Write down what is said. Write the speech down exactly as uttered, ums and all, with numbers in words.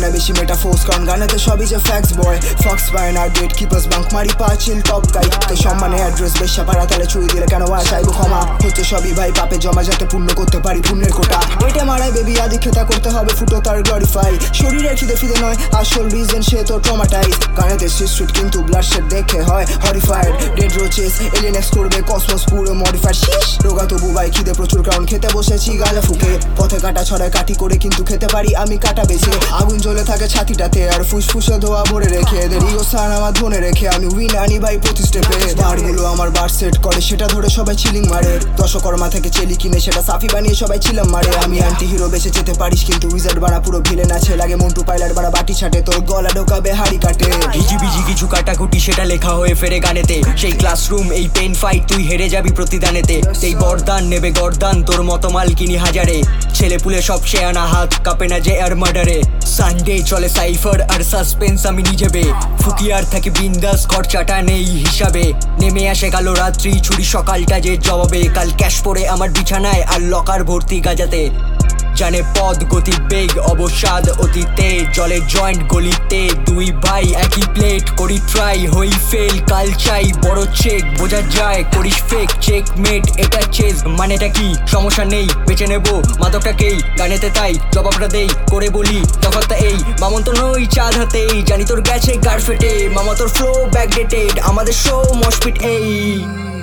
না বেশি মেটাফোর্স, কারণ গানেতে সবই যে ফ্যাক্টস বয়। ফক্স পায় না গেট কিপার্স, বাঙ্ক মারি পাঁচিল টপ গাই। তো সম্মানে অ্যাড্রেস বেশা পাড়া, তাহলে চুরি দিলে কেন আর চাইবো ক্ষমা? হচ্ছে সবই ভাই পাপে জমা, যাতে পূর্ণ করতে পারি পুণ্যের কোটা। এটা মারাই বেবি আদি খেতা করতে হবে ফুটো তার গ্লোরিফাই। শরীরের খিদে ফিদে নয় আসল রিজন, সে তো ট্রমাটাইজ। গানেতে স্ট্রিট কিন্তু ব্লাড শেড দেখে হয় horrified. Dead roaches alien X করবে কসমস পুরো মডিফাইড। শীষ রোগা তবু ভাই খিদে প্রচুর, কারণ খেতে বসেছি গাঁজা ফুকে। পথে কাটা ছড়ায় কাটি করে কিন্তু খেতে পারি আমি কাটা বেছে। আগুন জ্বলে থাকে ছাতিটাতে আর ফুসফুসে ধোয়া ভরে রেখে। এদের ইগো স্থান আমার ধনে রেখে আমি উইন আনি ভাই প্রতি স্টেপে। বারগুলো আমার বার সেট করে, সেটা ধরে সবাই চিলিং মারে। দশকর্মা থেকে চেলি কিনে সেটা সাফি বানিয়ে সবাই ছিলাম মারে। আমি অ্যান্টি হিরো বেঁচে যেতে পারিস কিন্তু উইজার্ড বানা পুরো ভিলেন আছে। লাগে মন্টু পাইলার বাড়া বাটি ছাটে, তোর গলা ঢোকাবে হাড়ি কাটে। হিজিবিজি কিছু কাটাকুটি সেটা লেখা হয়ে ফেরে গানেতে। সেই ক্লাসরুম এই পেন ফাইট তুই হেরে যাবি প্রতিদানেতে। সেই বরদান নেবে গরদান তোর মতো মাল কিনি হাজারে। ছেলে পুলে সব সে আনা হাত কাঁপে না যে আর মার্ডারে। সানডে চলে সাইফার আর সাসপেন্স আমি নিজেবে। ফুকিয়ার থাকে বিন্দাস, খরচাটা নেই হিসাবে। নেমে আসে কালো রাত্রি ছুরি সকালটা যে জবাবে। কাল ক্যাশ পড়ে আমার বিছানায় আর লকার ভর্তি গাজাতে। জানে পদ গতি বেগ অবসাদ অতীতে। জলে জয়েন্ট গলিতে দুই ভাই একই প্লেট করি ট্রাই হই ফেল। কাল চাই বড় চেক বোঝা যায় করিস ফেক চেক মেট। এটা চেজ মানেটা কি সমস্যা নেই বেঁচে নেবো মাদকটাকেই গানেতে, তাই জবাবটা দেই করে বলি তফাৎটা এই। মামন্ত নই চাঁদ হাতেই জানি তোর গেছে গাড় ফেটে। মামা তোর ফ্লো ব্যাকডেটেড আমাদের শো মশপিট এই।